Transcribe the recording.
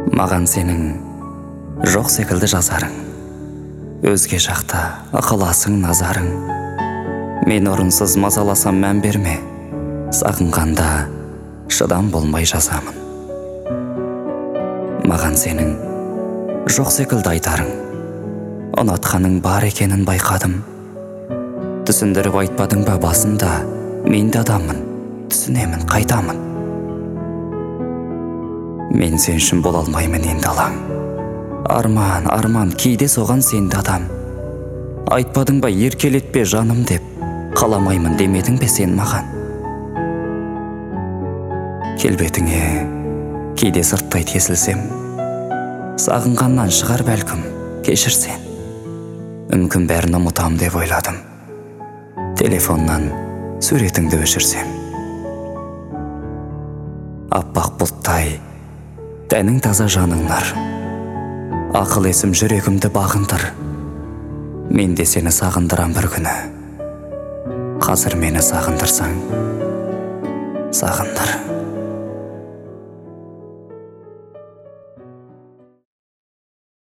Маған сенің жоқ секілді жазарың, өзге жақта ықыласың назарың. Мен орынсыз мазаласам мән берме, сағынғанда шыдам болмай жазамын. Маған сенің жоқ секілді айтарың, ұнатқаның бар екенін байқадым. Түсіндіріп айтпадың ба басында, мен де адаммын, түсінемін, қайтамын. Мен сен үшін бола алмаймын енді алаң. Арман, кейде соған сенді адам. Айтпадың ба еркелетпе жаным деп, қаламаймын демедің бе сен маған. Келбетіңе кейде сырттай тесілсем, сағынғаннан шығар бәлкім, кешірсен. Мүмкін бәрін ұмытам деп ойладым, телефоннан суретіңді өшірсем. Аппақ бұлттай тәнің таза жаныңнар, ақыл есім жүрегімді бағындыр. Мен де сені сағындырам бір күні, қазір мені сағындырсаң, сағындар.